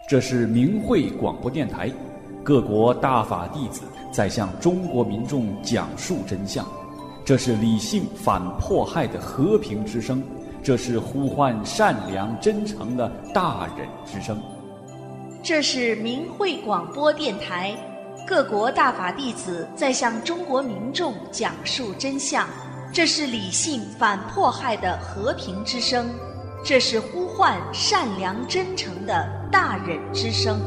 这是明慧广播电台，各国大法弟子在向中国民众讲述真相。这是理性反迫害的和平之声，这是呼唤善良真诚的大忍之声。 这是明慧广播电台，各国大法弟子在向中国民众讲述真相。这是理性反迫害的和平之声，这是呼唤善良真诚的大忍之声。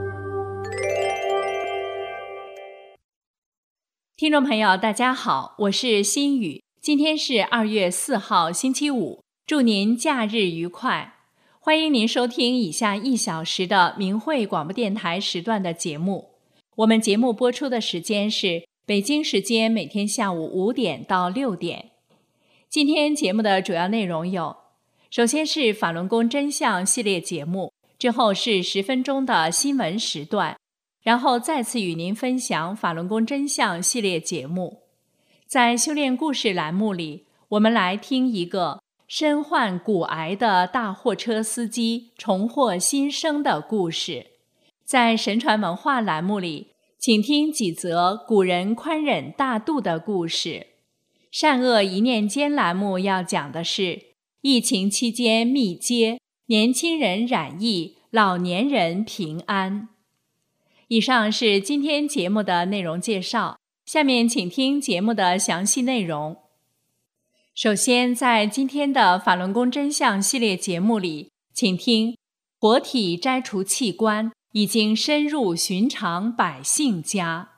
听众朋友大家好，我是心雨，今天是2月4号星期五，祝您假日愉快。欢迎您收听以下1小时的明慧广播电台时段的节目。我们节目播出的时间是北京时间每天下午5点到6点。今天节目的主要内容有：首先是法轮功真相系列节目，之后是10分钟的新闻时段，然后再次与您分享法轮功真相系列节目。在修炼故事栏目里，我们来听一个身患骨癌的大货车司机重获新生的故事。在神传文化栏目里，请听几则古人宽忍大度的故事。善恶一念间栏目要讲的是疫情期间密接，年轻人染疫，老年人平安。以上是今天节目的内容介绍，下面请听节目的详细内容。首先，在今天的法轮功真相系列节目里，请听活体摘除器官已经深入寻常百姓家。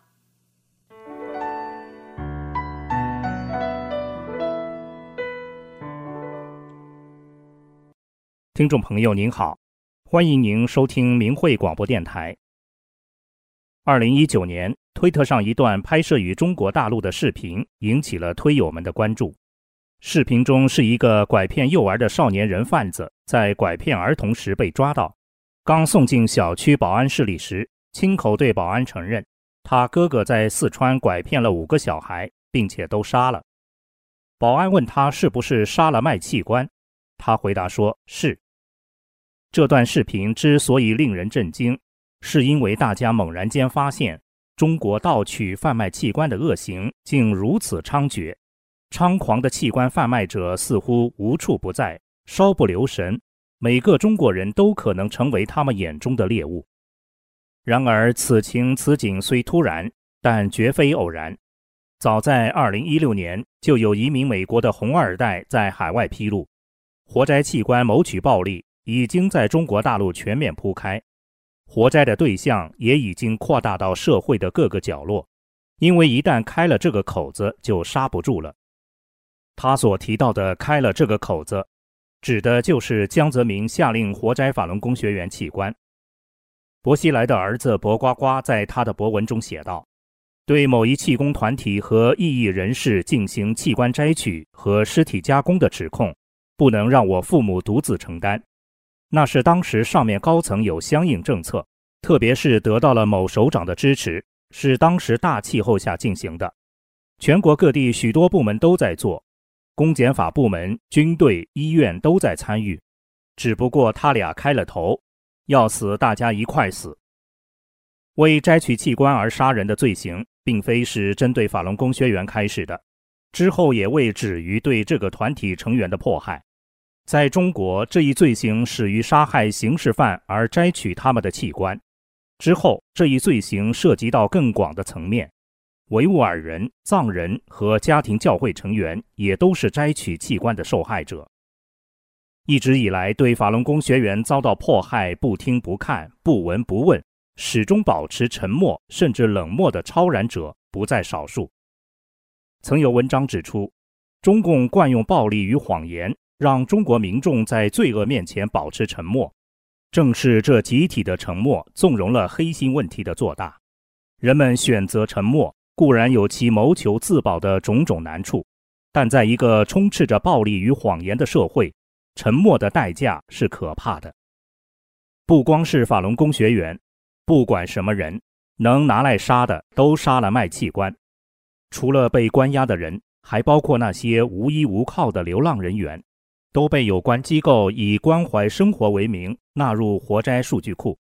听众朋友您好，欢迎您收听明慧广播电台。2019年，推特上一段拍摄于中国大陆的视频引起了推友们的关注。视频中是一个拐骗幼儿的少年人贩子在拐骗儿童时被抓到，刚送进小区保安室里时，亲口对保安承认他哥哥在四川拐骗了5个小孩，并且都杀了。保安问他是不是杀了卖器官，他回答说是。这段视频之所以令人震惊，是因为大家猛然间发现中国盗取贩卖器官的恶行竟如此猖獗，猖狂的器官贩卖者似乎无处不在，稍不留神，每个中国人都可能成为他们眼中的猎物。然而此情此景虽突然，但绝非偶然。早在2016年，就有一名美国的红二代在海外披露，活摘器官谋取暴利已经在中国大陆全面铺开，活摘的对象也已经扩大到社会的各个角落，因为一旦开了这个口子就刹不住了。他所提到的开了这个口子，指的就是江泽民下令活摘法轮功学员器官。薄熙来的儿子薄瓜瓜在他的博文中写道，对某一气功团体和异议人士进行器官摘取和尸体加工的指控，不能让我父母独自承担。那是当时上面高层有相应政策，特别是得到了某首长的支持，是当时大气候下进行的。全国各地许多部门都在做，公检法部门、军队、医院都在参与，只不过他俩开了头，要死大家一块死。为摘取器官而杀人的罪行，并非是针对法轮功学员开始的，之后也未止于对这个团体成员的迫害。在中国，这一罪行始于杀害刑事犯而摘取他们的器官，之后这一罪行涉及到更广的层面，维吾尔人、藏人和家庭教会成员也都是摘取器官的受害者。一直以来，对法轮功学员遭到迫害不听不看、不闻不问，始终保持沉默甚至冷漠的超然者不在少数。曾有文章指出，中共惯用暴力与谎言让中国民众在罪恶面前保持沉默，正是这集体的沉默纵容了黑心问题的做大。人们选择沉默，固然有其谋求自保的种种难处，但在一个充斥着暴力与谎言的社会，沉默的代价是可怕的。不光是法轮功学员，不管什么人，能拿来杀的都杀了卖器官。除了被关押的人，还包括那些无依无靠的流浪人员，都被有关机构以关怀生活为名纳入活摘数据库。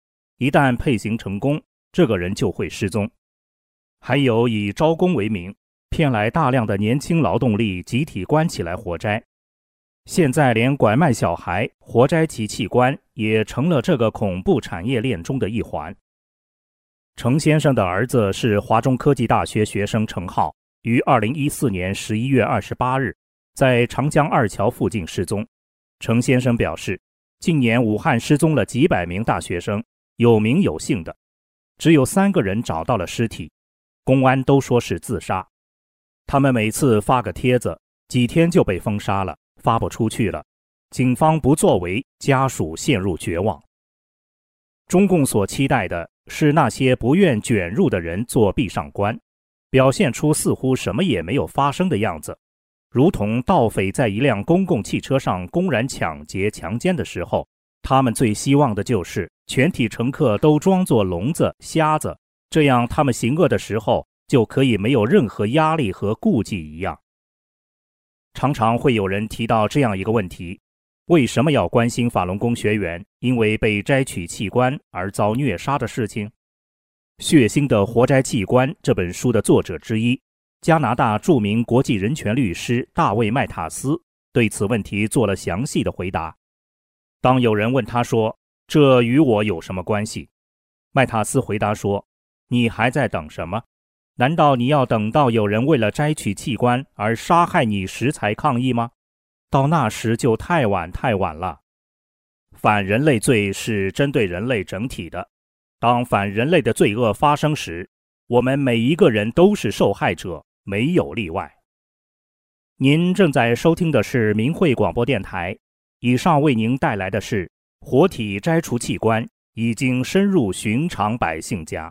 一旦配型成功，这个人就会失踪。还有以招工为名，骗来大量的年轻劳动力集体关起来活摘。现在连拐卖小孩、活摘其器官也成了这个恐怖产业链中的一环。程先生的儿子是华中科技大学学生程浩，于2014年11月28日在长江二桥附近失踪。程先生表示，近年武汉失踪了几百名大学生，有名有姓的，只有3个人找到了尸体，公安都说是自杀。他们每次发个帖子，几天就被封杀了，发不出去了，警方不作为，家属陷入绝望。中共所期待的是那些不愿卷入的人做壁上观，表现出似乎什么也没有发生的样子，如同盗匪在一辆公共汽车上公然抢劫强奸的时候，他们最希望的就是全体乘客都装作聋子瞎子，这样他们行恶的时候就可以没有任何压力和顾忌一样。常常会有人提到这样一个问题，为什么要关心法轮功学员因为被摘取器官而遭虐杀的事情？血腥的活摘器官这本书的作者之一，加拿大著名国际人权律师大卫·麦塔斯对此问题做了详细的回答。当有人问他说，这与我有什么关系？麦塔斯回答说，你还在等什么？难道你要等到有人为了摘取器官而杀害你时才抗议吗？到那时就太晚了。反人类罪是针对人类整体的，当反人类的罪恶发生时，我们每一个人都是受害者，没有例外。您正在收听的是明慧广播电台，以上为您带来的是活体摘除器官已经深入寻常百姓家。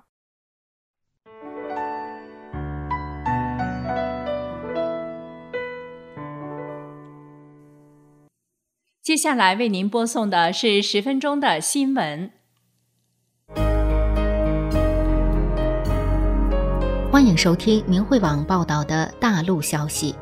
接下来为您播送的是10分钟的新闻。 欢迎收听明慧网报道的大陆消息。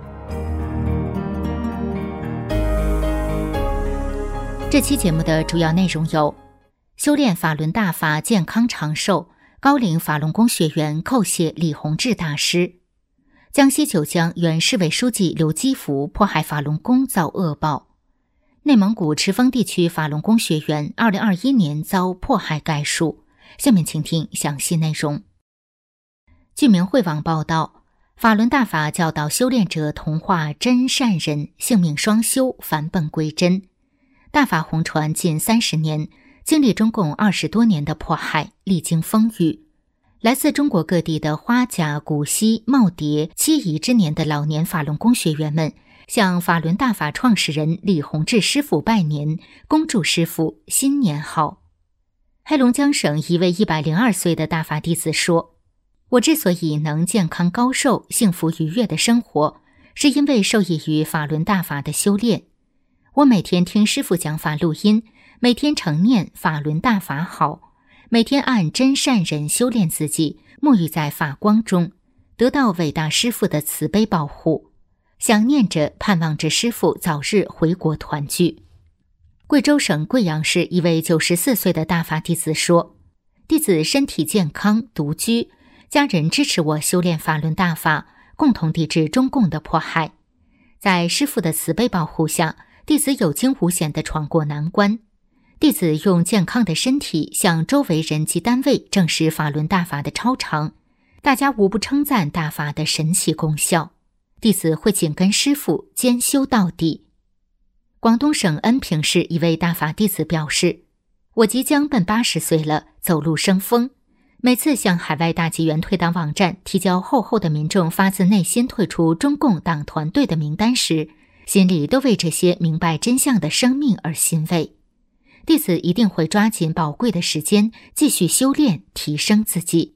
这期节目的主要内容有：修炼法轮大法健康长寿，高龄法轮功学员叩谢李洪志大师；江西九江原市委书记刘基福迫害法轮功遭恶报；内蒙古赤峰地区法轮功学员2021年遭迫害概述。下面请听详细内容。据明慧网报道，法轮大法教导修炼者同化真善人，性命双修，返本归真。大法红传近30年，经历中共20多年的迫害，历经风雨。来自中国各地的花甲、古稀、耄耋、七夷之年的老年法轮功学员们，向法轮大法创始人李洪志师傅拜年，恭祝师傅新年好。黑龙江省一位102岁的大法弟子说，我之所以能健康高寿、幸福愉悦的生活，是因为受益于法轮大法的修炼。我每天听师父讲法录音，每天常念法轮大法好，每天按真善人修炼自己，沐浴在法光中，得到伟大师父的慈悲保护，想念着盼望着师父早日回国团聚。贵州省贵阳市一位94岁的大法弟子说，弟子身体健康，独居，家人支持我修炼法轮大法，共同抵制中共的迫害。在师父的慈悲保护下，弟子有惊无险地闯过难关。弟子用健康的身体向周围人及单位证实法轮大法的超常，大家无不称赞大法的神奇功效。弟子会紧跟师父兼修到底。广东省恩平市一位大法弟子表示，我即将奔80岁了，走路生风。每次向海外大纪元退党网站提交厚厚的民众发自内心退出中共党团队的名单时，心里都为这些明白真相的生命而欣慰。弟子一定会抓紧宝贵的时间，继续修炼，提升自己。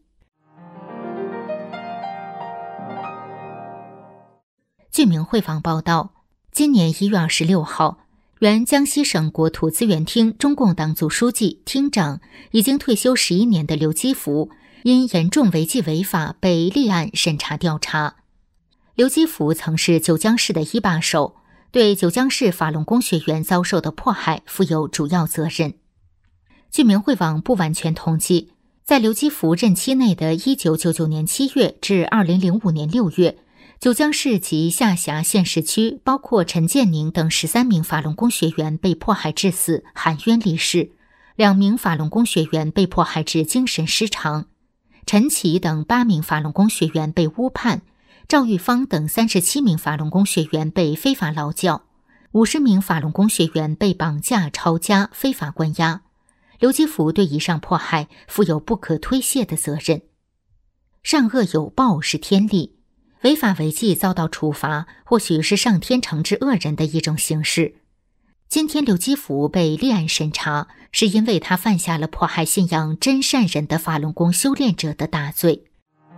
据明慧网报道，今年1月26号，原江西省国土资源厅中共党组书记、厅长，已经退休11年的刘基福，因严重违纪违法被立案审查调查。刘基福曾是九江市的一把手，对九江市法轮功学员遭受的迫害负有主要责任。 据明慧网不完全统计，在刘基福任期内的1999年7月至2005年6月，九江市及下辖县市区，包括陈建宁等13名法轮功学员被迫害致死，含冤离世；2名法轮功学员被迫害致精神失常；陈琦等8名法轮功学员被诬判；赵玉芳等37名法轮功学员被非法劳教；50名法轮功学员被绑架、抄家、非法关押。刘基福对以上迫害负有不可推卸的责任。善恶有报是天理，违法违纪遭到处罚，或许是上天惩治恶人的一种形式。今天刘基福被立案审查，是因为他犯下了迫害信仰真善人的法轮功修炼者的大罪。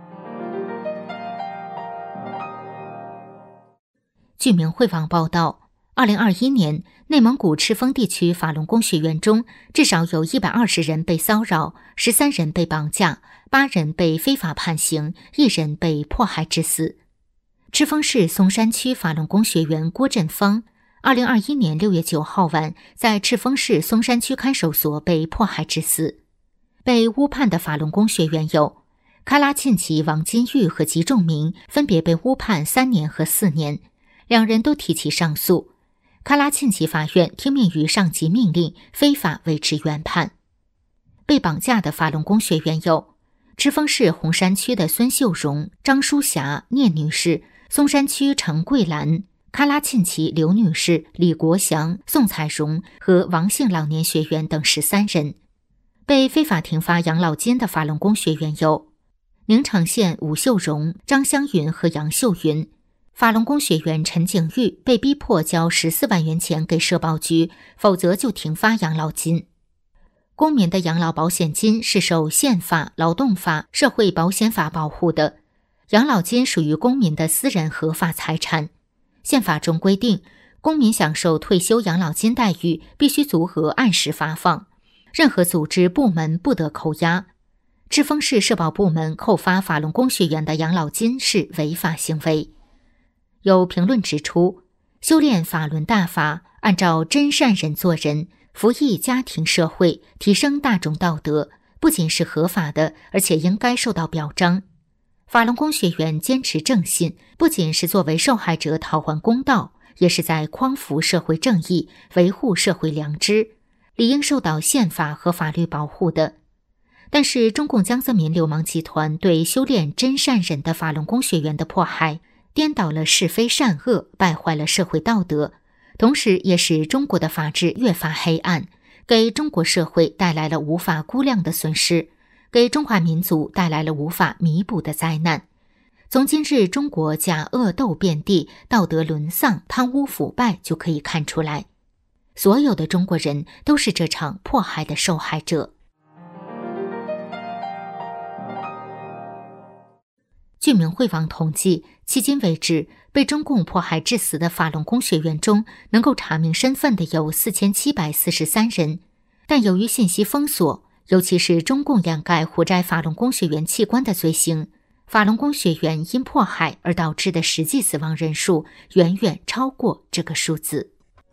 据明慧网报道，2021年，内蒙古赤峰地区法轮功学员中，至少有120人被骚扰，13人被绑架，8人被非法判刑，1人被迫害致死。赤峰市松山区法轮功学员郭振芳，2021年6月9号晚，在赤峰市松山区看守所被迫害致死。被诬判的法轮功学员有喀拉沁旗王金玉和吉仲明，分别被诬判3年和4年，2人都提起上诉。喀拉沁旗法院听命于上级命令，非法维持原判。被绑架的法轮功学员有赤峰市红山区的孙秀荣、张淑霞、聂女士，松山区陈桂兰、喀拉沁旗刘女士、李国祥、宋彩荣和王姓老年学员等13人。被非法停发养老金的法轮功学员有宁城县武秀荣、张香云和杨秀云。法轮功学员陈景玉被逼迫交14万元钱给社保局，否则就停发养老金。公民的养老保险金是受宪法、劳动法、社会保险法保护的，养老金属于公民的私人合法财产。宪法中规定，公民享受退休养老金待遇必须足额按时发放，任何组织部门不得扣押。赤峰市社保部门扣发法轮功学员的养老金是违法行为。有评论指出，修炼法轮大法，按照真善人做人，服役家庭社会，提升大众道德，不仅是合法的，而且应该受到表彰。法轮功学员坚持正信，不仅是作为受害者讨还公道，也是在匡扶社会正义，维护社会良知，理应受到宪法和法律保护的。但是中共江泽民流氓集团对修炼真善人的法轮功学员的迫害，颠倒了是非善恶，败坏了社会道德，同时也使中国的法治越发黑暗，给中国社会带来了无法估量的损失，给中华民族带来了无法弥补的灾难。从今日中国假恶斗遍地，道德沦丧，贪污腐败就可以看出来，所有的中国人都是这场迫害的受害者。据明慧网统计，迄今为止，被中共迫害致死的法轮功学员中，能够查明身份的有4743人，但由于信息封锁，尤其是中共掩盖活摘法轮功学员器官的罪行，法轮功学员因迫害而导致的实际死亡人数远远超过这个数字。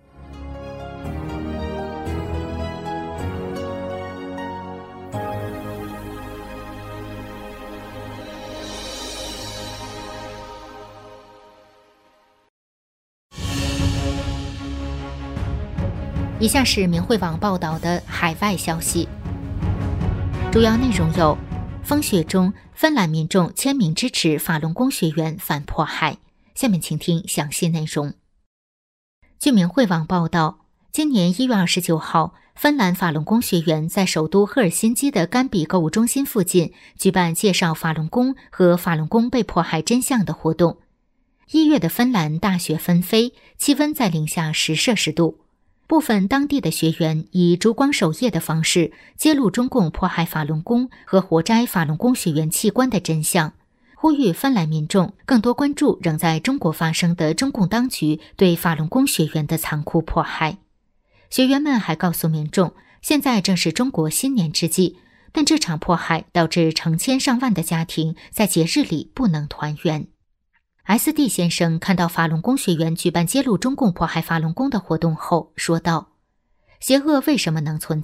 以下是明慧网报道的海外消息，主要内容有：风雪中，芬兰民众签名支持法轮功学员反迫害。下面请听详细内容。据明慧网报道，今年1月29号，芬兰法轮功学员在首都赫尔辛基的甘比购物中心附近举办介绍法轮功和法轮功被迫害真相的活动。1月的芬兰大雪纷飞，气温在零下10摄氏度。部分当地的学员以烛光守夜的方式揭露中共迫害法轮功和活摘法轮功学员器官的真相，呼吁芬兰民众更多关注仍在中国发生的中共当局对法轮功学员的残酷迫害。学员们还告诉民众，现在正是中国新年之际，但这场迫害导致成千上万的家庭在节日里不能团圆。SD 先生看到法轮功学员举办揭露中共迫害法轮功的活动后说道，邪恶为什么能存在？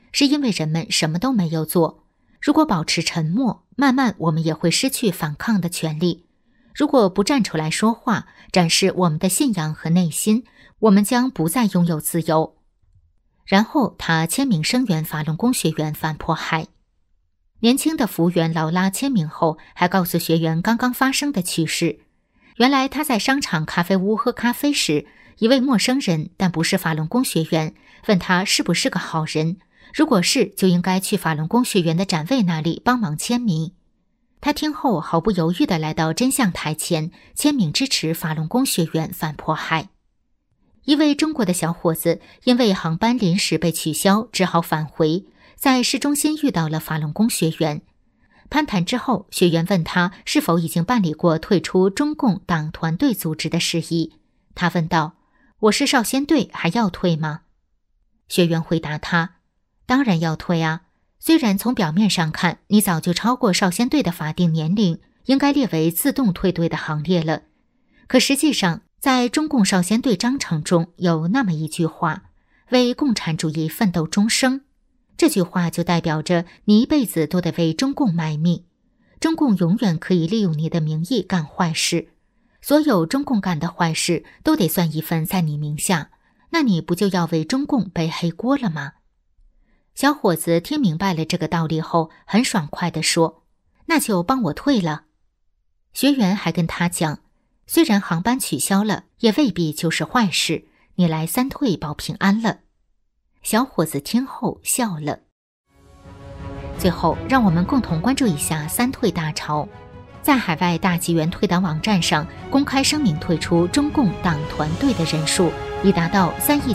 是因为人们什么都没有做。如果保持沉默，慢慢我们也会失去反抗的权利。如果不站出来说话，展示我们的信仰和内心，我们将不再拥有自由。然后他签名声援法轮功学员反迫害。年轻的服务员劳拉签名后，还告诉学员刚刚发生的趣事。原来他在商场咖啡屋喝咖啡时，一位陌生人，但不是法轮功学员，问他是不是个好人，如果是，就应该去法轮功学员的展位那里帮忙签名。他听后毫不犹豫地来到真相台前，签名支持法轮功学员反迫害。一位中国的小伙子因为航班临时被取消，只好返回，在市中心遇到了法轮功学员。攀谈之后，学员问他是否已经办理过退出中共党团队组织的事宜。他问道：“我是少先队，还要退吗？”学员回答他：“当然要退啊，虽然从表面上看，你早就超过少先队的法定年龄，应该列为自动退队的行列了。可实际上，在中共少先队章程中有那么一句话：为共产主义奋斗终生。这句话就代表着你一辈子都得为中共卖命，中共永远可以利用你的名义干坏事，所有中共干的坏事都得算一份在你名下，那你不就要为中共背黑锅了吗？”小伙子听明白了这个道理后，很爽快地说：“那就帮我退了。”学员还跟他讲，虽然航班取消了，也未必就是坏事，你来3退保平安了。小伙子听后笑了。最后，让我们共同关注一下3退大潮。在海外大纪元退党网站上公开声明退出中共党团队的人数已达到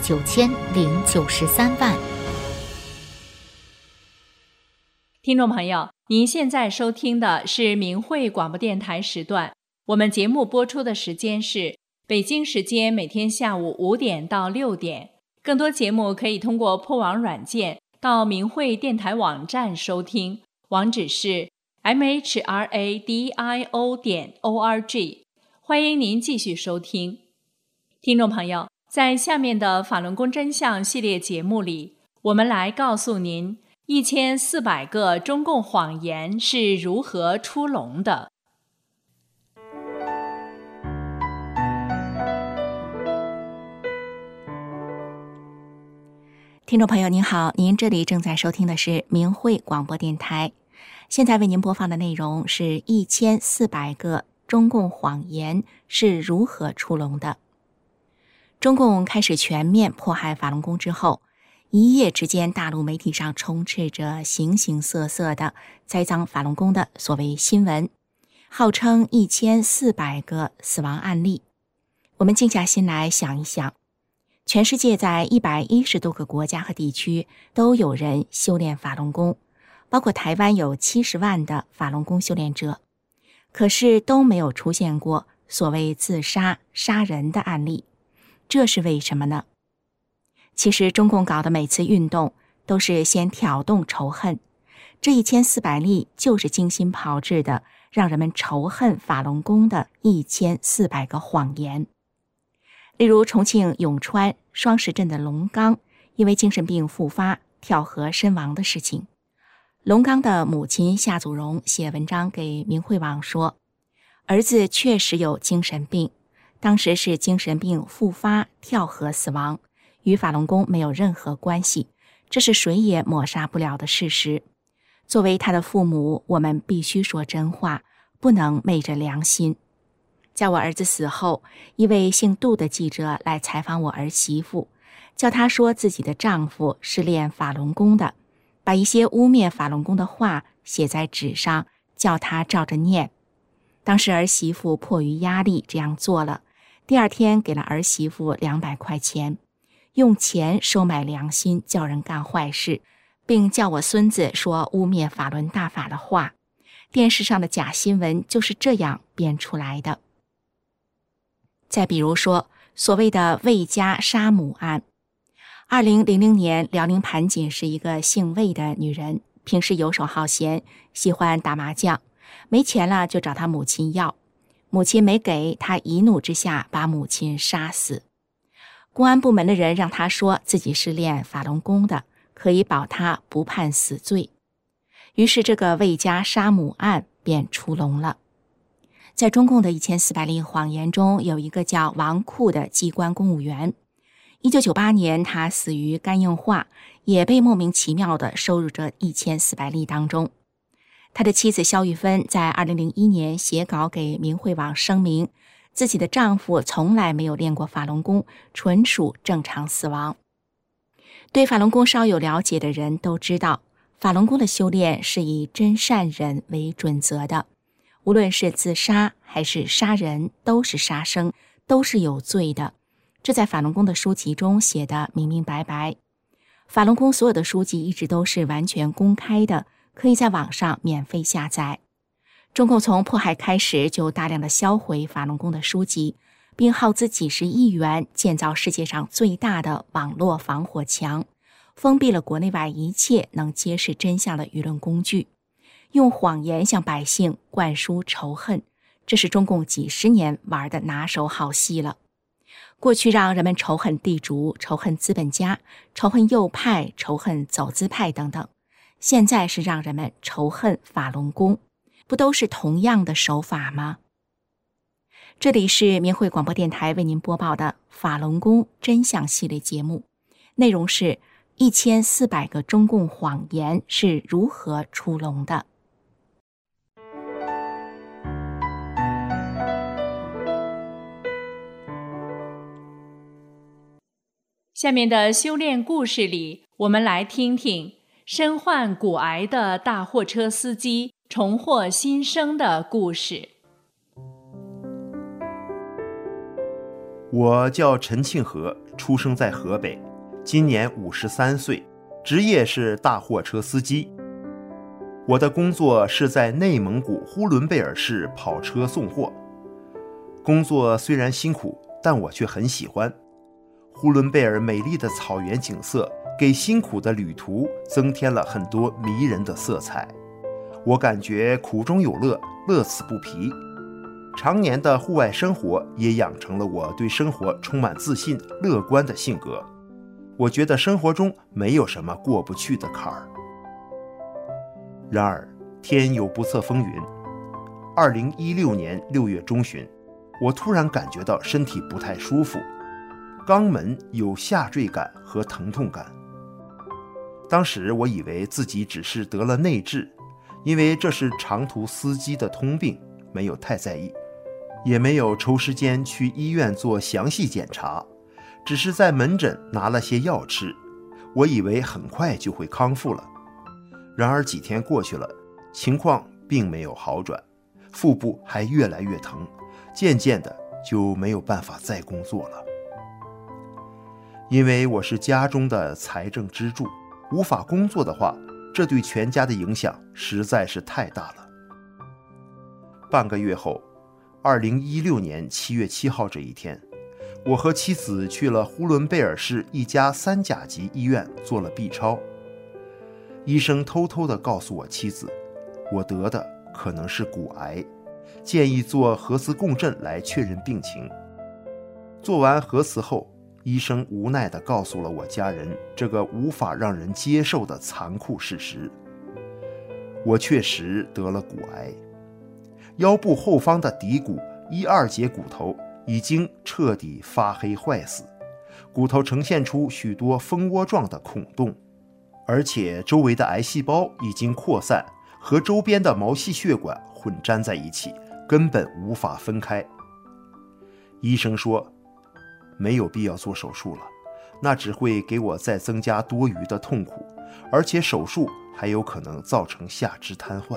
39093万。 听众朋友，您现在收听的是明慧广播电台时段，我们节目播出的时间是北京时间每天下午5点到6点。更多节目可以通过破网软件到明慧电台网站收听，网址是 mhradio.org。 欢迎您继续收听。听众朋友，在下面的法轮功真相系列节目里，我们来告诉您1400个中共谎言是如何出笼的。 听众朋友您好，您这里正在收听的是明慧广播电台，现在为您播放的内容是1400个中共谎言是如何出笼的。中共开始全面迫害法轮功之后，一夜之间大陆媒体上充斥着形形色色的栽赃法轮功的所谓新闻，号称1400个死亡案例。我们静下心来想一想，全世界在110多个国家和地区都有人修炼法轮功，包括台湾有70万的法轮功修炼者，可是都没有出现过所谓自杀杀人的案例，这是为什么呢？其实中共搞的每次运动都是先挑动仇恨，这1400例就是精心炮制的让人们仇恨法轮功的1400个谎言。例如重庆永川双石镇的龙刚因为精神病复发跳河身亡的事情，龙刚的母亲夏祖荣写文章给明慧网说，儿子确实有精神病，当时是精神病复发跳河死亡，与法轮功没有任何关系，这是谁也抹杀不了的事实。作为他的父母，我们必须说真话，不能昧着良心。在我儿子死后，一位姓杜的记者来采访我儿媳妇，叫她说自己的丈夫是练法轮功的，把一些污蔑法轮功的话写在纸上，叫她照着念。当时儿媳妇迫于压力这样做了，第二天给了儿媳妇200块钱，用钱收买良心，叫人干坏事，并叫我孙子说污蔑法轮大法的话。电视上的假新闻就是这样编出来的。再比如说所谓的魏家杀母案，2000年辽宁盘锦是一个姓魏的女人，平时游手好闲，喜欢打麻将，没钱了就找她母亲要，母亲没给，她一怒之下把母亲杀死。公安部门的人让她说自己是练法轮功的， 可以保他不判死罪。于是这个魏家杀母案便出笼了。在中共的1400例谎言中，有一个叫王库的机关公务员。1998年他死于肝硬化，也被莫名其妙地收入这1400例当中。他的妻子肖玉芬在2001年写稿给明慧网声明，自己的丈夫从来没有练过法轮功，纯属正常死亡。对法轮功稍有了解的人都知道，法轮功的修炼是以真善忍为准则的，无论是自杀还是杀人，都是杀生，都是有罪的。这在法轮功的书籍中写得明明白白。法轮功所有的书籍一直都是完全公开的，可以在网上免费下载。中共从迫害开始就大量的销毁法轮功的书籍，并耗资几十亿元建造世界上最大的网络防火墙，封闭了国内外一切能揭示真相的舆论工具，用谎言向百姓灌输仇恨，这是中共几十年玩的拿手好戏了。过去让人们仇恨地主、仇恨资本家、仇恨右派、仇恨走资派等等，现在是让人们仇恨法轮功，不都是同样的手法吗？这里是明慧广播电台为您播报的法轮功真相系列节目，内容是1400个中共谎言是如何出笼的。 下面的修炼故事里，我们来听听身患骨癌的大货车司机重获新生的故事。 我叫陈庆和，出生在河北，今年53岁，职业是大货车司机。我的工作是在内蒙古呼伦贝尔市跑车送货。工作虽然辛苦，但我却很喜欢。呼伦贝尔美丽的草原景色给辛苦的旅途增添了很多迷人的色彩。我感觉苦中有乐，乐此不疲。常年的户外生活也养成了我对生活充满自信、乐观的性格。我觉得生活中没有什么过不去的坎儿。然而，天有不测风云。2016年6月中旬，我突然感觉到身体不太舒服，肛门有下坠感和疼痛感。当时我以为自己只是得了内痔，因为这是长途司机的通病，没有太在意，也没有抽时间去医院做详细检查，只是在门诊拿了些药吃，我以为很快就会康复了。然而几天过去了，情况并没有好转，腹部还越来越疼，渐渐的就没有办法再工作了。因为我是家中的财政支柱，无法工作的话，这对全家的影响实在是太大了。半个月后，2016年7月7号这一天，我和妻子去了呼伦贝尔市一家3甲级医院做了 B 超。医生偷偷地告诉我妻子，我得的可能是骨癌，建议做核磁共振来确认病情。做完核磁后，医生无奈地告诉了我家人这个无法让人接受的残酷事实：我确实得了骨癌，腰部后方的骶骨1、2节骨头已经彻底发黑坏死，骨头呈现出许多蜂窝状的孔洞，而且周围的癌细胞已经扩散，和周边的毛细血管混粘在一起，根本无法分开。医生说，没有必要做手术了，那只会给我再增加多余的痛苦，而且手术还有可能造成下肢瘫痪。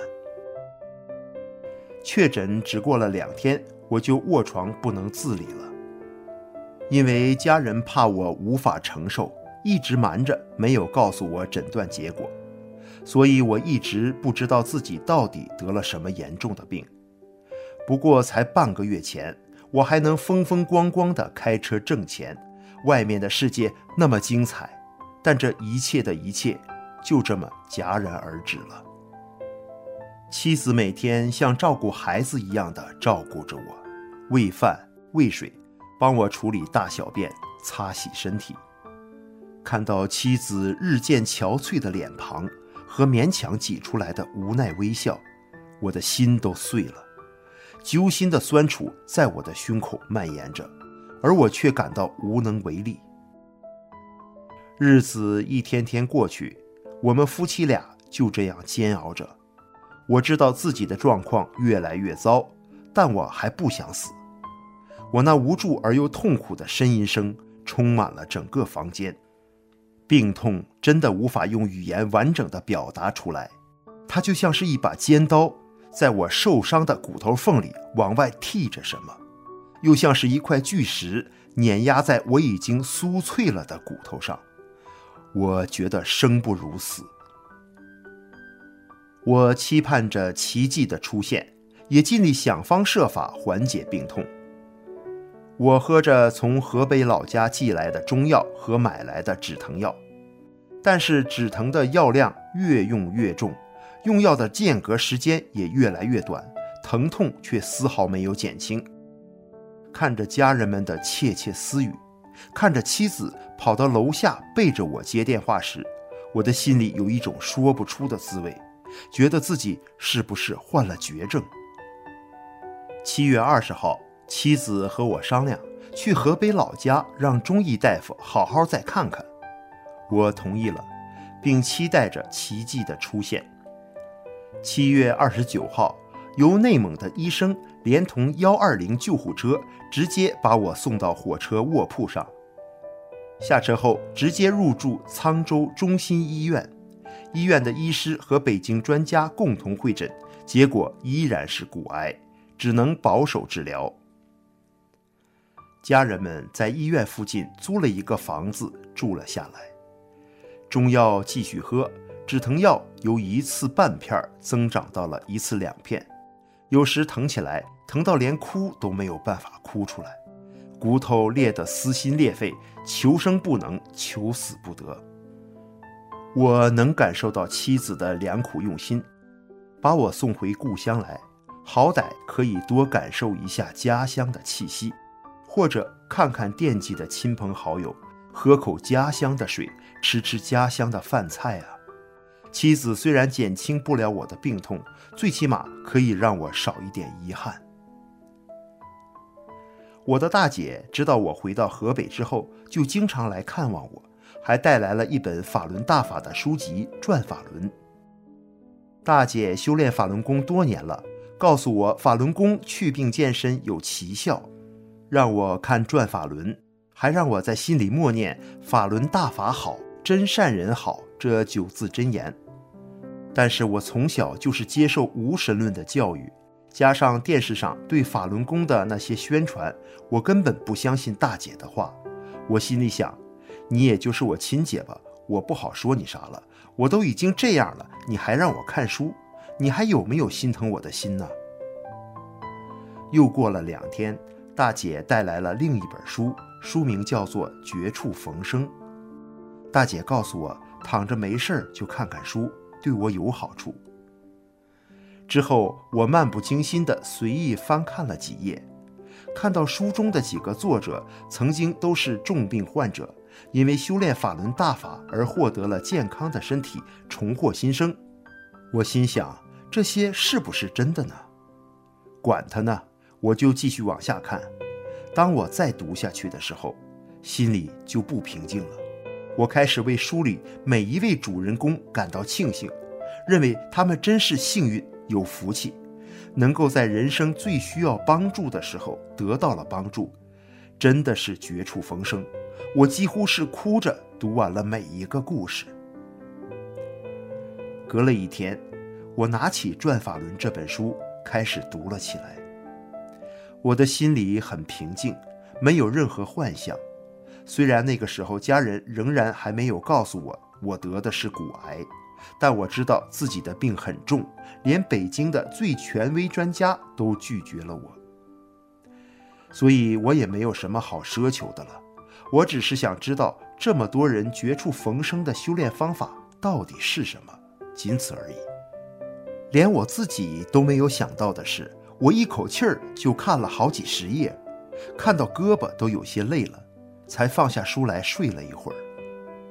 确诊只过了2天，我就卧床不能自理了。因为家人怕我无法承受，一直瞒着没有告诉我诊断结果，所以我一直不知道自己到底得了什么严重的病。不过才半个月前，我还能风风光光地开车挣钱，外面的世界那么精彩，但这一切的一切就这么戛然而止了。妻子每天像照顾孩子一样地照顾着我，喂饭喂水，帮我处理大小便，擦洗身体。 看到妻子日渐憔悴的脸庞和勉强挤出来的无奈微笑，我的心都碎了，揪心的酸楚在我的胸口蔓延着，而我却感到无能为力。日子一天天过去，我们夫妻俩就这样煎熬着。我知道自己的状况越来越糟，但我还不想死。我那无助而又痛苦的呻吟声充满了整个房间。病痛真的无法用语言完整的表达出来，它就像是一把尖刀，在我受伤的骨头缝里往外剔着什么，又像是一块巨石碾压在我已经酥脆了的骨头上。我觉得生不如死。我期盼着奇迹的出现，也尽力想方设法缓解病痛。我喝着从河北老家寄来的中药和买来的止疼药，但是止疼的药量越用越重，用药的间隔时间也越来越短，疼痛却丝毫没有减轻。看着家人们的窃窃私语，看着妻子跑到楼下背着我接电话时，我的心里有一种说不出的滋味，觉得自己是不是患了绝症。7月20号，妻子和我商量去河北老家让中医大夫好好再看看。我同意了，并期待着奇迹的出现。7月29号，由内蒙的医生连同120救护车直接把我送到火车卧铺上。下车后直接入住沧州中心医院，医院的医师和北京专家共同会诊，结果依然是骨癌，只能保守治疗。家人们在医院附近租了一个房子住了下来，中药继续喝，止疼药由1次半片增长到了1次2片，有时疼起来，疼到连哭都没有办法哭出来，骨头裂得撕心裂肺，求生不能，求死不得。我能感受到妻子的良苦用心，把我送回故乡来，好歹可以多感受一下家乡的气息，或者看看惦记的亲朋好友，喝口家乡的水，吃家乡的饭菜啊。妻子虽然减轻不了我的病痛，最起码可以让我少一点遗憾。我的大姐知道我回到河北之后，就经常来看望我，还带来了一本法轮大法的书籍《转法轮》。大姐修炼法轮功多年了，告诉我法轮功祛病健身有奇效，让我看转法轮，还让我在心里默念法轮大法好，真善人好这9字真言。但是我从小就是接受无神论的教育，加上电视上对法轮功的那些宣传，我根本不相信大姐的话。我心里想，你也就是我亲姐吧，我不好说你啥了，我都已经这样了，你还让我看书，你还有没有心疼我的心呢？又过了2天，大姐带来了另一本书，书名叫做《绝处逢生》。大姐告诉我，躺着没事就看看书，对我有好处。之后我漫不经心地随意翻看了几页，看到书中的几个作者曾经都是重病患者，因为修炼法轮大法而获得了健康的身体，重获新生。我心想，这些是不是真的呢？管他呢，我就继续往下看。当我再读下去的时候，心里就不平静了。我开始为书里每一位主人公感到庆幸，认为他们真是幸运有福气，能够在人生最需要帮助的时候得到了帮助，真的是绝处逢生。我几乎是哭着读完了每一个故事。隔了1天，我拿起《转法轮》这本书开始读了起来。我的心里很平静，没有任何幻想。虽然那个时候家人仍然还没有告诉我得的是骨癌，但我知道自己的病很重，连北京的最权威专家都拒绝了我。所以我也没有什么好奢求的了，我只是想知道这么多人绝处逢生的修炼方法到底是什么，仅此而已。连我自己都没有想到的是，我一口气儿就看了好几十页，看到胳膊都有些累了，才放下书来睡了一会儿。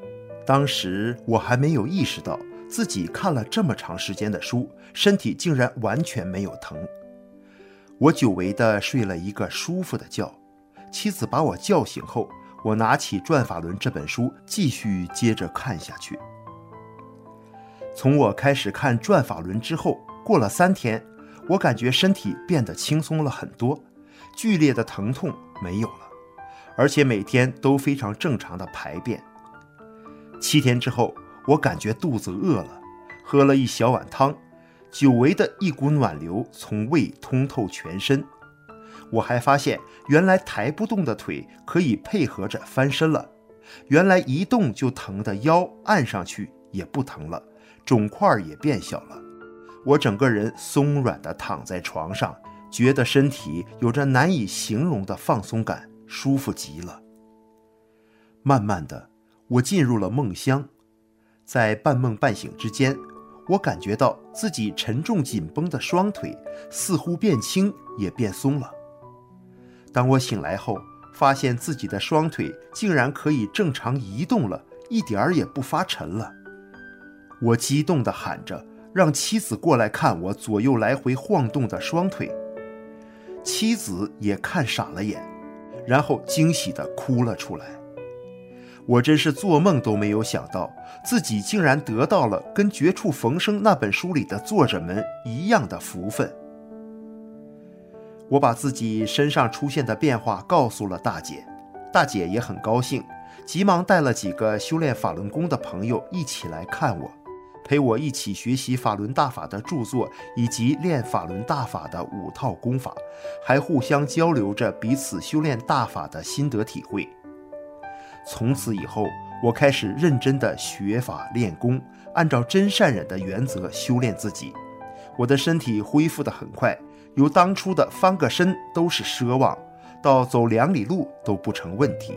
当时我还没有意识到自己看了这么长时间的书，身体竟然完全没有疼。我久违地睡了一个舒服的觉，妻子把我叫醒后，我拿起《转法轮》这本书继续接着看下去。从我开始看《转法轮》之后，过了3天，我感觉身体变得轻松了很多，剧烈的疼痛没有了，而且每天都非常正常的排便。7天之后，我感觉肚子饿了，喝了1小碗汤，久违的一股暖流从胃通透全身。我还发现原来抬不动的腿可以配合着翻身了，原来一动就疼的腰按上去也不疼了，肿块也变小了。我整个人松软地躺在床上，觉得身体有着难以形容的放松感，舒服极了。慢慢的，我进入了梦乡，在半梦半醒之间，我感觉到自己沉重紧绷的双腿似乎变轻也变松了。当我醒来后，发现自己的双腿竟然可以正常移动了，一点儿也不发沉了。我激动地喊着，让妻子过来看我左右来回晃动的双腿。妻子也看傻了眼，然后惊喜地哭了出来。我真是做梦都没有想到，自己竟然得到了跟《绝处逢生》那本书里的作者们一样的福分。我把自己身上出现的变化告诉了大姐，大姐也很高兴，急忙带了几个修炼法轮功的朋友一起来看我，陪我一起学习法轮大法的著作，以及练法轮大法的5套功法，还互相交流着彼此修炼大法的心得体会。从此以后，我开始认真的学法练功，按照真善忍的原则修炼自己。我的身体恢复得很快，由当初的翻个身都是奢望，到走2里路都不成问题。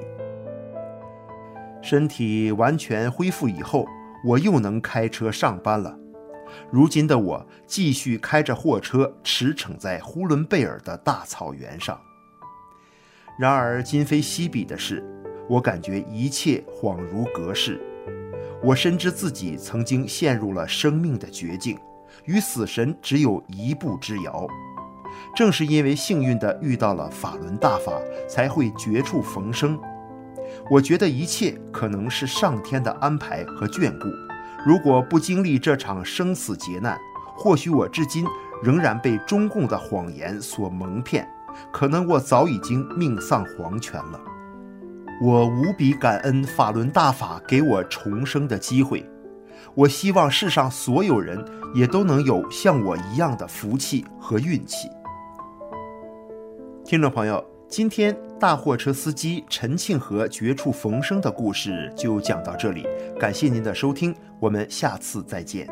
身体完全恢复以后，我又能开车上班了。如今的我继续开着货车驰骋在呼伦贝尔的大草原上。然而今非昔比的是，我感觉一切恍如隔世。我深知自己曾经陷入了生命的绝境，与死神只有1步之遥。正是因为幸运地遇到了法轮大法，才会绝处逢生。我觉得一切可能是上天的安排和眷顾，如果不经历这场生死劫难，或许我至今仍然被中共的谎言所蒙骗，可能我早已经命丧黄泉了。我无比感恩法轮大法给我重生的机会，我希望世上所有人也都能有像我一样的福气和运气。听众朋友，今天大货车司机陈庆和绝处逢生的故事就讲到这里，感谢您的收听，我们下次再见。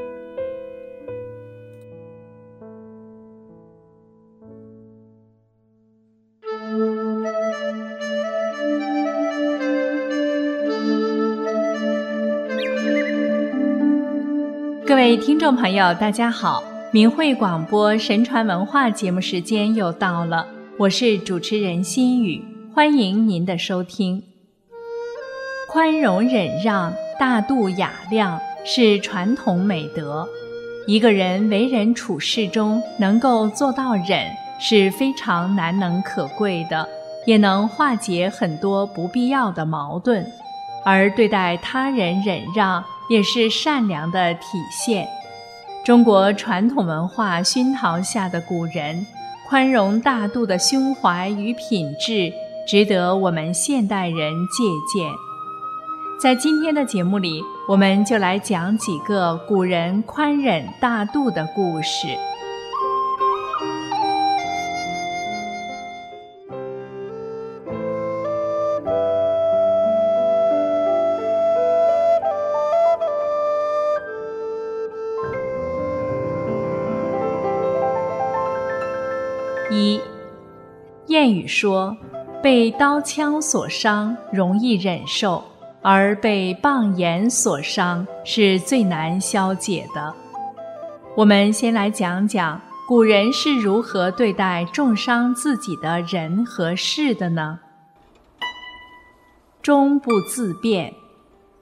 各位听众朋友，大家好，明慧广播神传文化节目时间又到了，我是主持人心雨，欢迎您的收听。宽容忍让、大度雅量是传统美德，一个人为人处事中能够做到忍，是非常难能可贵的，也能化解很多不必要的矛盾，而对待他人忍让也是善良的体现。中国传统文化熏陶下的古人，宽容大度的胸怀与品质，值得我们现代人借鉴。在今天的节目里，我们就来讲几个古人宽忍大度的故事。1. 谚语说，被刀枪所伤容易忍受，而被棒眼所伤是最难消解的。我们先来讲讲古人是如何对待重伤自己的人和事的呢？终不自辩。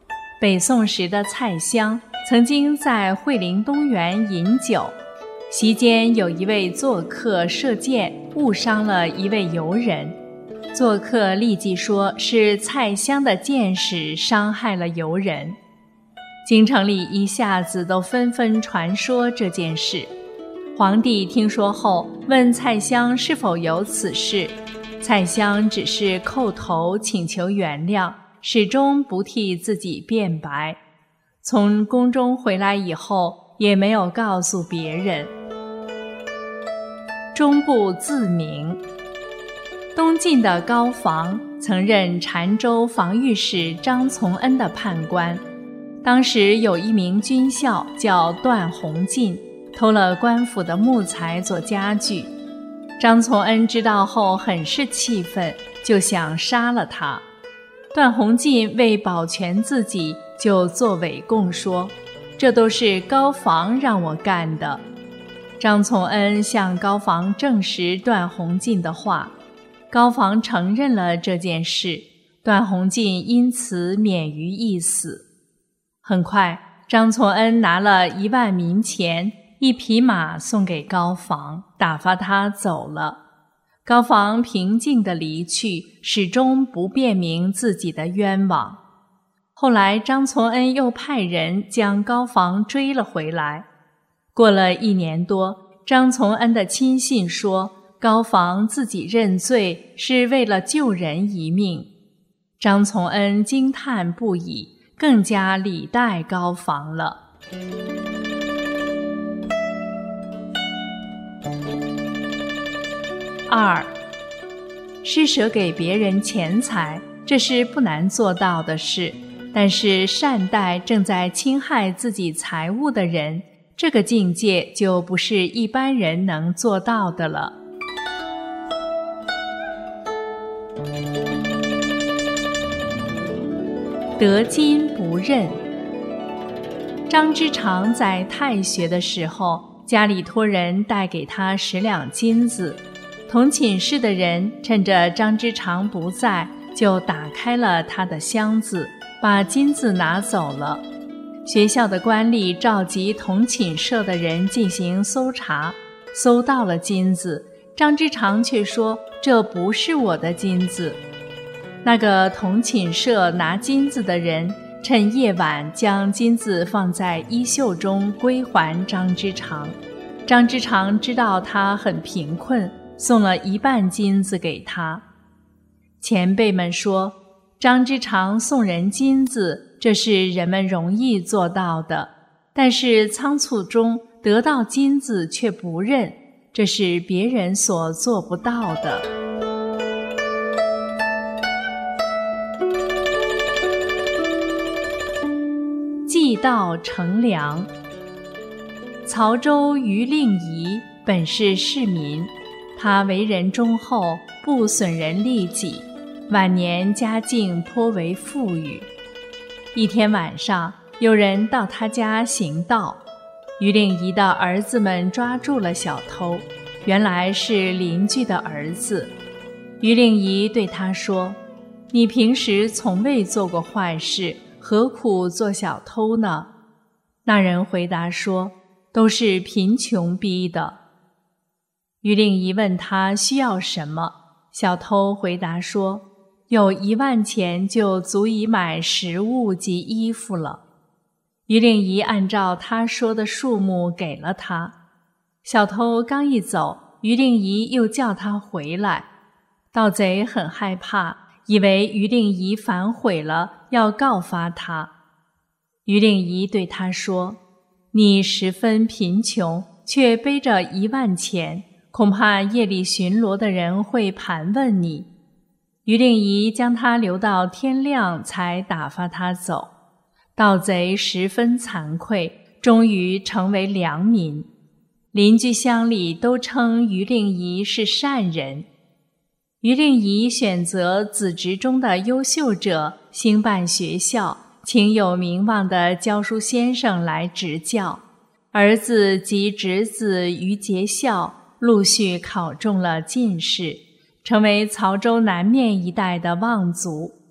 北宋时的蔡襄曾经在惠灵东园饮酒，席间有一位作客射箭误伤了一位游人，作客立即说是蔡襄的箭矢伤害了游人。京城里一下子都纷纷传说这件事。皇帝听说后问蔡襄是否有此事，蔡襄只是叩头请求原谅，始终不替自己辩白。从宫中回来以后也没有告诉别人。终不自明。东晋的高防曾任澶州防御使张从恩的判官，当时有一名军校叫段宏进，偷了官府的木材做家具。张从恩知道后很是气愤，就想杀了他。段宏进为保全自己，就作伪供说，这都是高防让我干的。张从恩向高防证实段宏进的话，高防承认了这件事，段宏进因此免于一死。很快，张从恩拿了1万民钱、1匹马送给高防，打发他走了。高防平静地离去，始终不辨明自己的冤枉。后来张从恩又派人将高防追了回来。过了1年多，张从恩的亲信说高防自己认罪是为了救人一命。张从恩惊叹不已，更加礼待高防了。2. 施舍给别人钱财，这是不难做到的事，但是善待正在侵害自己财物的人，这个境界就不是一般人能做到的了。得金不认。张之常在太学的时候，家里托人带给他10两金子，同寝室的人趁着张之常不在，就打开了他的箱子，把金子拿走了。学校的官吏召集同寝舍的人进行搜查，搜到了金子，张之常却说这不是我的金子。那个同寝舍拿金子的人趁夜晚将金子放在衣袖中归还张之常。张之常知道他很贫困，送了1半金子给他。前辈们说，张之常送人金子，这是人们容易做到的，但是仓促中得到金子却不认，这是别人所做不到的。计道成良。曹州于令仪本是市民，他为人忠厚，不损人利己，晚年家境颇为富裕。一天晚上，有人到他家行盗，于令仪的儿子们抓住了小偷，原来是邻居的儿子。于令仪对他说，你平时从未做过坏事，何苦做小偷呢？那人回答说，都是贫穷逼的。于令仪问他需要什么，小偷回答说，有1万钱就足以买食物及衣服了。于令仪按照他说的数目给了他。小偷刚一走，于令仪又叫他回来。盗贼很害怕，以为于令仪反悔了，要告发他。于令仪对他说，你十分贫穷，却背着1万钱，恐怕夜里巡逻的人会盘问你。于令仪将他留到天亮才打发他走。盗贼十分惭愧，终于成为良民。邻居乡里都称于令仪是善人。于令仪选择子侄中的优秀者，兴办学校，请有名望的教书先生来执教。儿子及侄子于节孝陆续考中了进士，成为曹州南面一带的望族。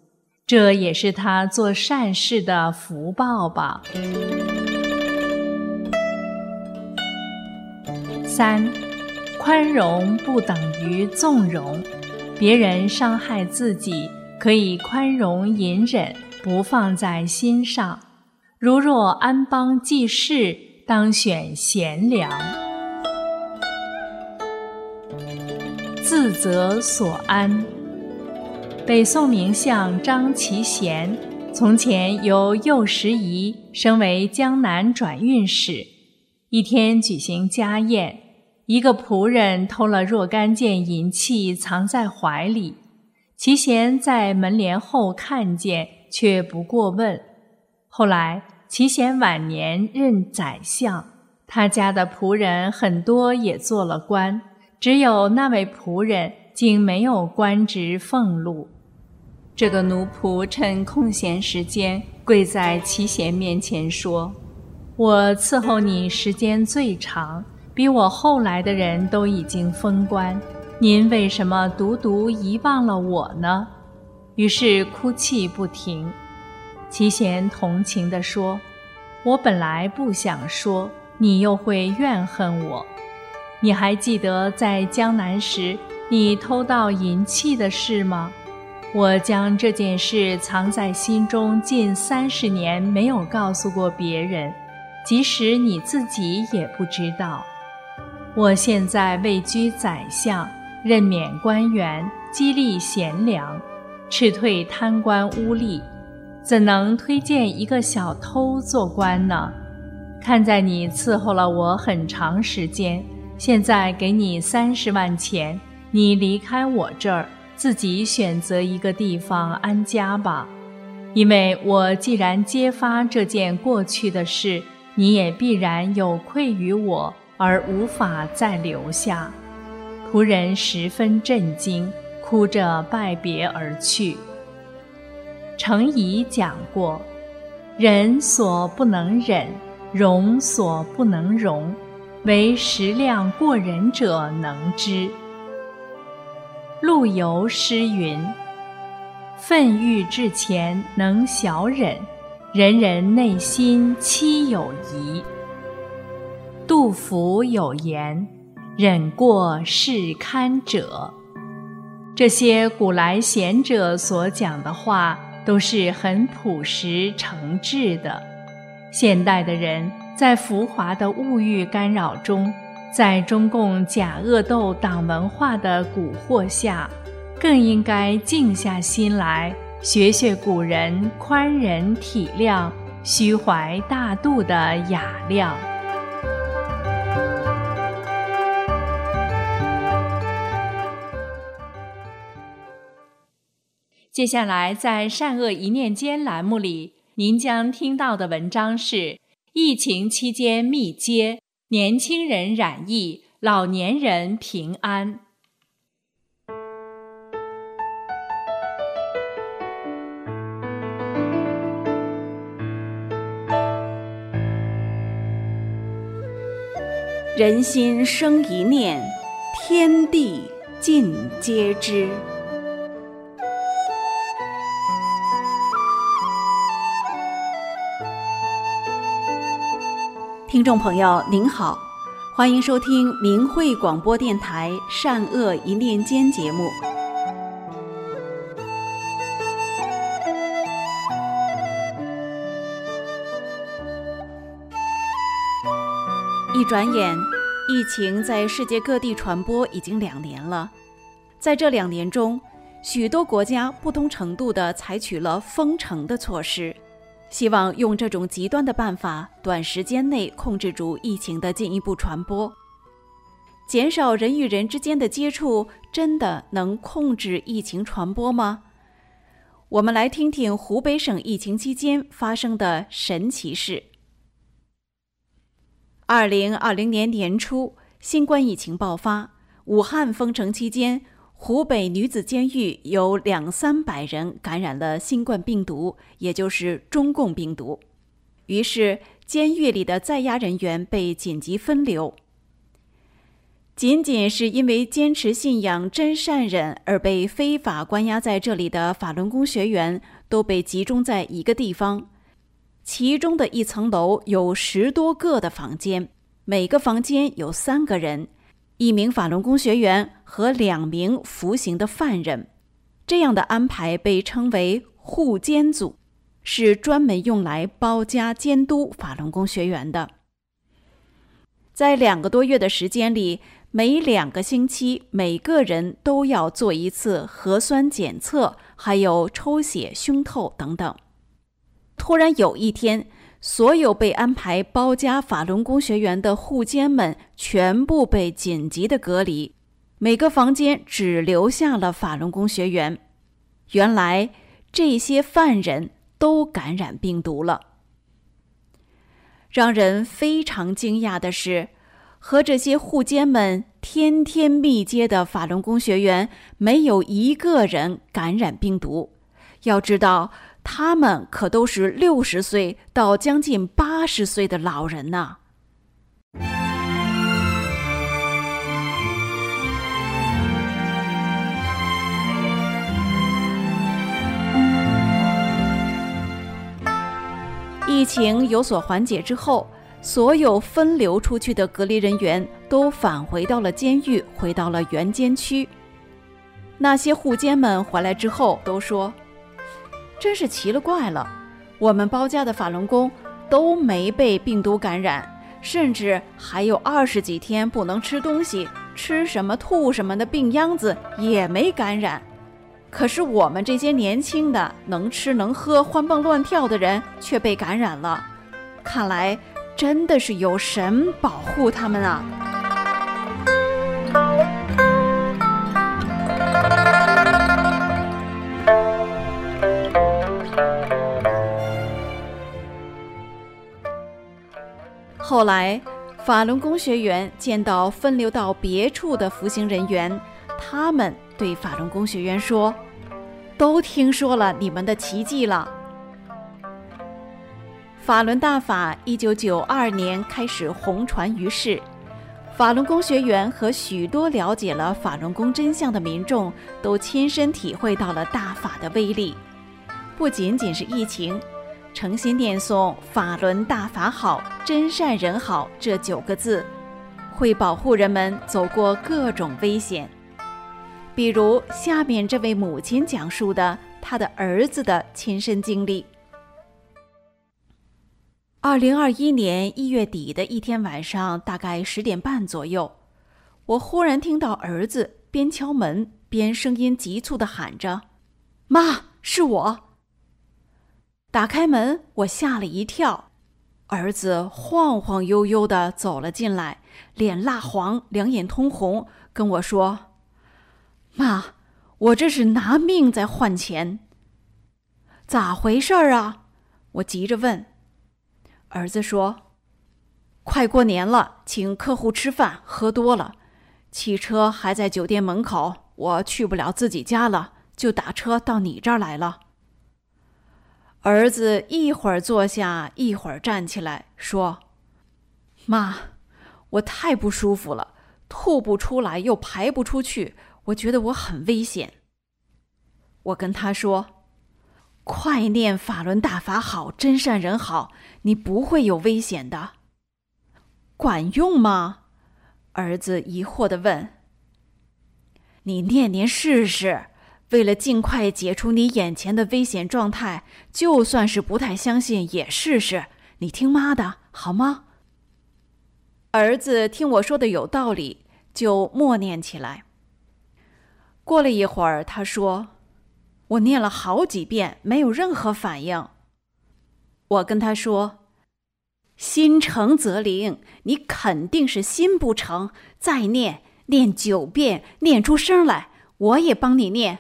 这也是他做善事的福报吧。3. 宽容不等于纵容，别人伤害自己，可以宽容隐忍，不放在心上。如若安邦济世，当选贤良。自责所安。北宋名相张其贤，从前由右拾遗升为江南转运使。一天举行家宴，一个仆人偷了若干件银器藏在怀里，其贤在门帘后看见，却不过问。后来其贤晚年任宰相，他家的仆人很多也做了官，只有那位仆人竟没有官职俸禄。这个奴仆趁空闲时间跪在其贤面前说：我伺候你时间最长，比我后来的人都已经封官，您为什么独独遗忘了我呢？于是哭泣不停。其贤同情地说：我本来不想说，你又会怨恨我。你还记得在江南时你偷盗银器的事吗？我将这件事藏在心中近30年，没有告诉过别人，即使你自己也不知道。我现在位居宰相，任免官员，激励贤良，斥退贪官污吏，怎能推荐一个小偷做官呢？看在你伺候了我很长时间，现在给你30万钱，你离开我这儿，自己选择一个地方安家吧。因为我既然揭发这件过去的事，你也必然有愧于我，而无法再留下。仆人十分震惊，哭着拜别而去。程颐讲过：忍所不能忍，容所不能容，唯食量过人者能之。陆游诗云：愤欲至前能小忍，人人内心期有疑。杜甫有言：忍过是堪者。这些古来贤者所讲的话都是很朴实诚挚的。现代的人在浮华的物欲干扰中，在中共假恶斗党文化的蛊惑下，更应该静下心来，学学古人宽仁体谅、虚怀大度的雅量。接下来在善恶一念间栏目里，您将听到的文章是疫情期间密接，年轻人染疫，老年人平安。 人心生一念，天地尽皆知。听众朋友您好，欢迎收听明慧广播电台善恶一念间节目。一转眼，疫情在世界各地传播已经2年了。在这2年中，许多国家不同程度地采取了封城的措施，希望用这种极端的办法，短时间内控制住疫情的进一步传播。减少人与人之间的接触，真的能控制疫情传播吗？我们来听听湖北省疫情期间发生的神奇事。2020年年初，新冠疫情爆发，武汉封城期间，湖北女子监狱有200-300人感染了新冠病毒，也就是中共病毒。于是，监狱里的在押人员被紧急分流。仅仅是因为坚持信仰真善忍而被非法关押在这里的法轮功学员， 都被集中在一个地方，其中的一层楼有10多个的房间，每个房间有3个人，1名法轮功学员和2名服刑的犯人。这样的安排被称为护监组，是专门用来包夹监督法轮功学员的。在2个多月的时间里，每2个星期每个人都要做一次核酸检测，还有抽血、胸透等等。突然有一天，所有被安排包夹法轮功学员的护监们全部被紧急的隔离，每个房间只留下了法轮功学员。原来这些犯人都感染病毒了。让人非常惊讶的是，和这些护监们天天密接的法轮功学员，没有一个人感染病毒。要知道，他们可都是60岁到将近80岁的老人呢。疫情有所缓解之后，所有分流出去的隔离人员都返回到了监狱，回到了原监区。那些护监们回来之后都说，真是奇了怪了，我们包夹的法轮功都没被病毒感染，甚至还有20几天不能吃东西，吃什么吐什么的病秧子也没感染。可是我们这些年轻的能吃能喝欢蹦乱跳的人却被感染了，看来真的是有神保护他们啊。后来法轮功学员见到分流到别处的服刑人员，他们对法轮功学员说，都听说了你们的奇迹了。法轮大法1992年开始红传于世，法轮功学员和许多了解了法轮功真相的民众都亲身体会到了大法的威力。不仅仅是疫情，诚心念诵法轮大法好，真善人好这9个字，会保护人们走过各种危险。比如下面这位母亲讲述的她的儿子的亲身经历。2021年1月底的一天晚上，大概10点半左右，我忽然听到儿子边敲门边声音急促地喊着，妈，是我。打开门，我吓了一跳，儿子晃晃悠悠地走了进来，脸蜡黄，两眼通红，跟我说，妈，我这是拿命在换钱。咋回事啊？我急着问。儿子说，快过年了，请客户吃饭，喝多了，汽车还在酒店门口，我去不了自己家了，就打车到你这儿来了。儿子一会儿坐下，一会儿站起来，说，妈，我太不舒服了，吐不出来又排不出去，我觉得我很危险。我跟他说，快念法轮大法好，真善人好，你不会有危险的。管用吗？儿子疑惑地问。你念念试试，为了尽快解除你眼前的危险状态，就算是不太相信也试试，你听妈的，好吗？儿子听我说的有道理，就默念起来。过了一会儿，他说，我念了好几遍，没有任何反应。我跟他说，心诚则灵，你肯定是心不诚，再念9遍，念出声来，我也帮你念。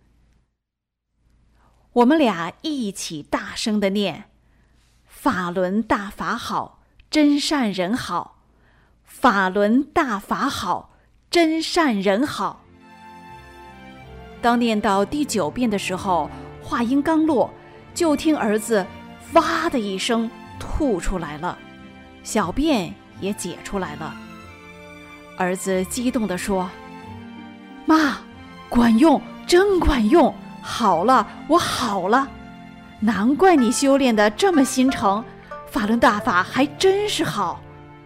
我们俩一起大声地念，法轮大法好，真善人好，法轮大法好，真善人好。当念到第9遍的时候，话音刚落，就听儿子哇的一声吐出来了，小便也解出来了。儿子激动地说，妈，管用，真管用，好了，我好了。 难怪你修炼得这么心诚，法轮大法还真是好。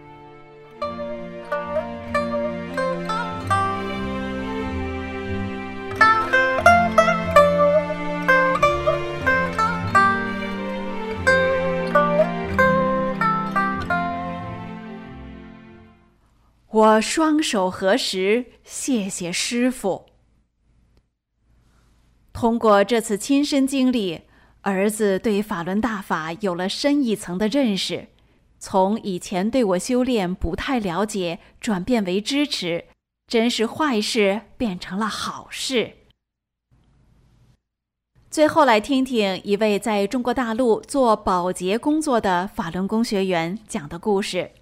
我双手合十，谢谢师父。通过这次亲身经历，儿子对法轮大法有了深一层的认识，从以前对我修炼不太了解，转变为支持，真是坏事变成了好事。最后来听听一位在中国大陆做保洁工作的法轮功学员讲的故事。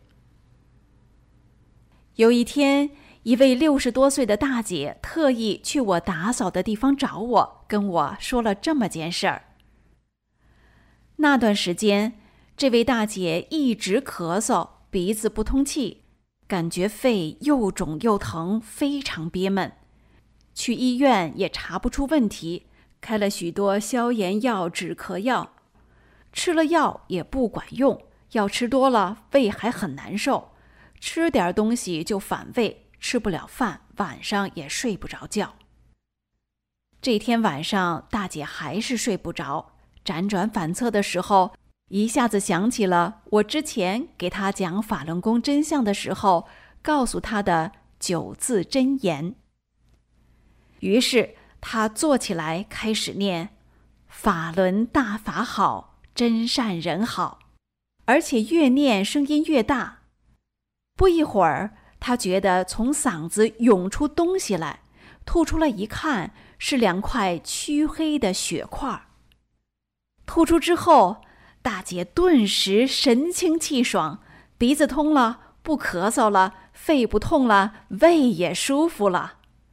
有一天，一位60多岁的大姐特意去我打扫的地方找我，跟我说了这么件事儿。那段时间，这位大姐一直咳嗽，鼻子不通气，感觉肺又肿又疼，非常憋闷。去医院也查不出问题，开了许多消炎药、止咳药，吃了药也不管用，药吃多了胃还很难受，吃点东西就反胃，吃不了饭，晚上也睡不着觉。这天晚上，大姐还是睡不着，辗转反侧的时候，一下子想起了我之前给她讲法轮功真相的时候告诉她的9字真言。于是她坐起来开始念法轮大法好，真善人好，而且越念声音越大。不一会儿，他觉得从嗓子涌出东西来，吐出来一看，是2块黢黑的血块。吐出之后，大姐顿时神清气爽，鼻子通了，不咳嗽了，肺不痛了，胃也舒服了。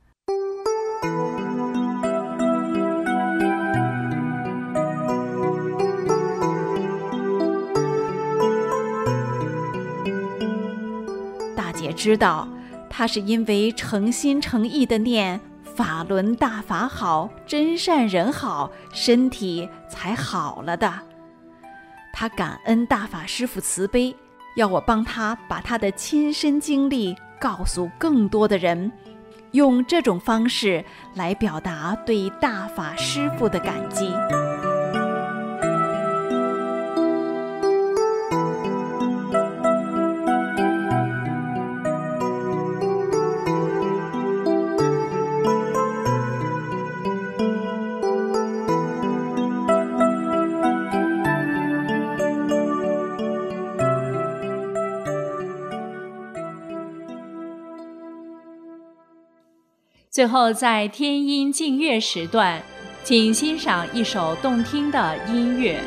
也知道他是因为诚心诚意的念法轮大法好，真善人好，身体才好了的。他感恩大法师父慈悲，要我帮他把他的亲身经历告诉更多的人，用这种方式来表达对大法师父的感激。 最后，在天音静乐时段，请欣赏一首动听的音乐。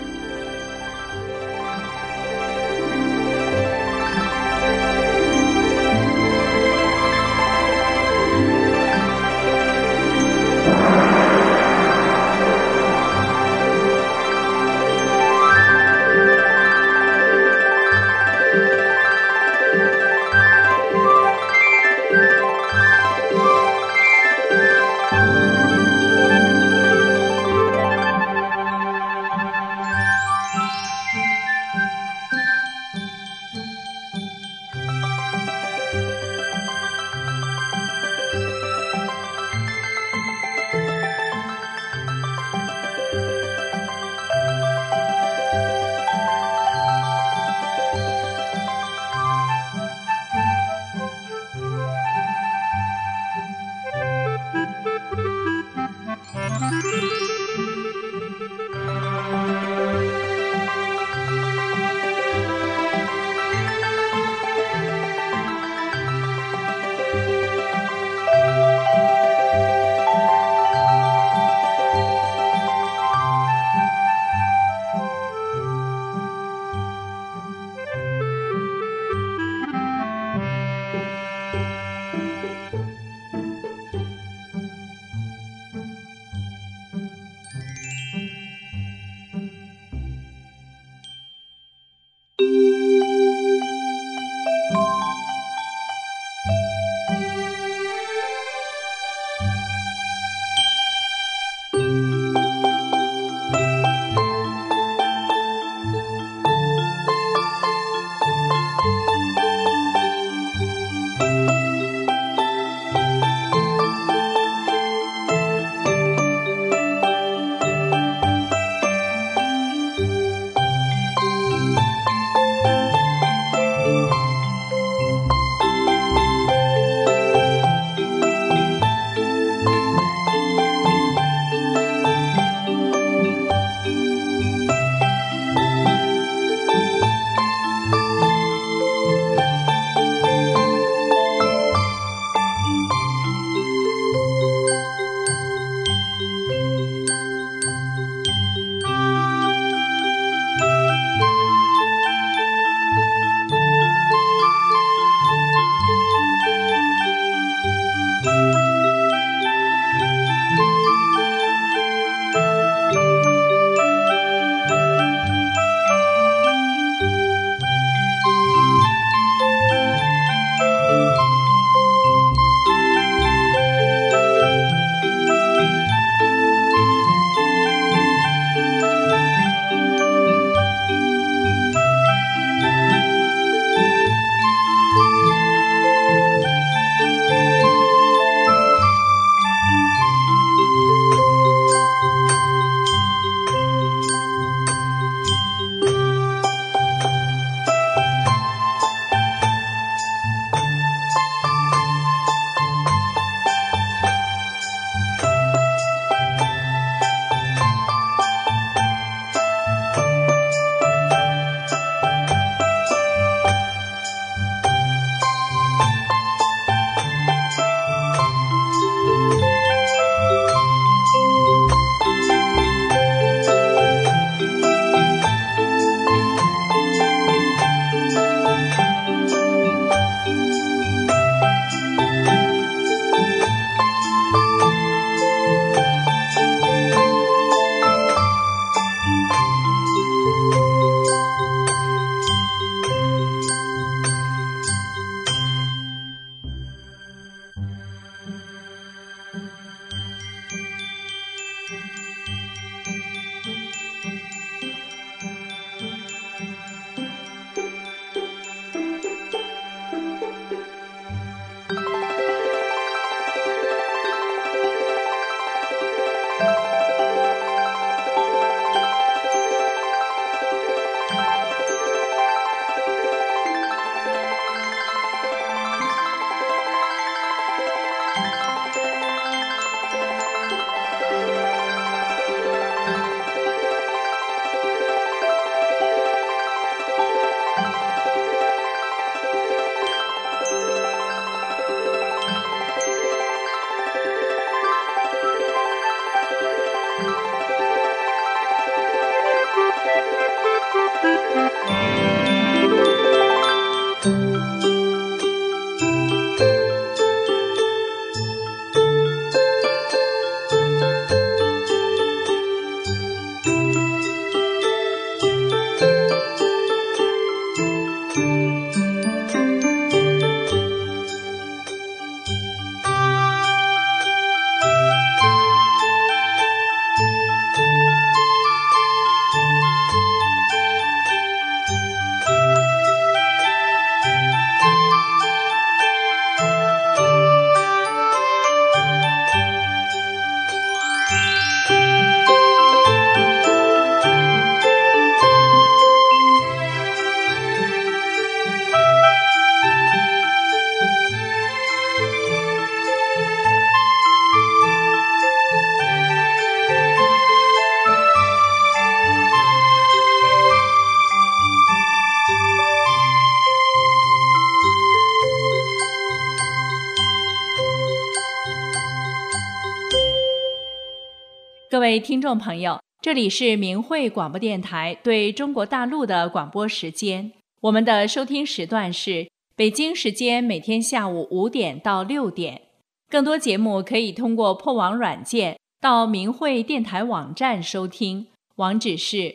各位听众朋友，这里是明慧广播电台对中国大陆的广播时间。我们的收听时段是北京时间每天下午5点到6点。更多节目可以通过破网软件到明慧电台网站收听，网址是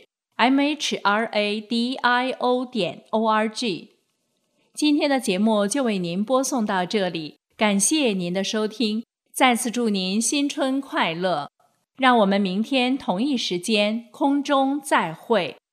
mhradio.org。今天的节目就为您播送到这里，感谢您的收听，再次祝您新春快乐。让我们明天同一时间空中再会。